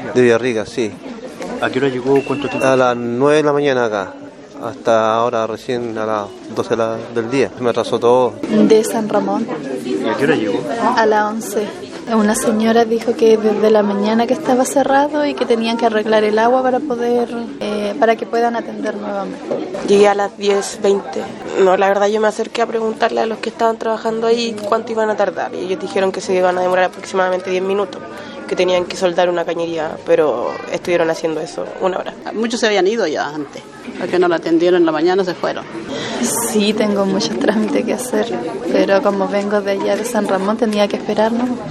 De Villarrica, sí. ¿A qué hora llegó? ¿Cuánto tiempo? A las 9 de la mañana acá. Hasta ahora recién a las 12 del día. Me atrasó todo. De San Ramón. ¿Y a qué hora llegó? A las 11. Una señora dijo que desde la mañana que estaba cerrado y que tenían que arreglar el agua para que puedan atender nuevamente. Llegué a las 10:20. No, la verdad yo me acerqué a preguntarle a los que estaban trabajando ahí cuánto iban a tardar. Y ellos dijeron que se iban a demorar aproximadamente 10 minutos, que tenían que soldar una cañería, pero estuvieron haciendo eso 1 hora. Muchos se habían ido ya antes, porque no la atendieron en la mañana, se fueron. Sí, tengo muchos trámites que hacer, pero como vengo de allá de San Ramón tenía que esperar, ¿no?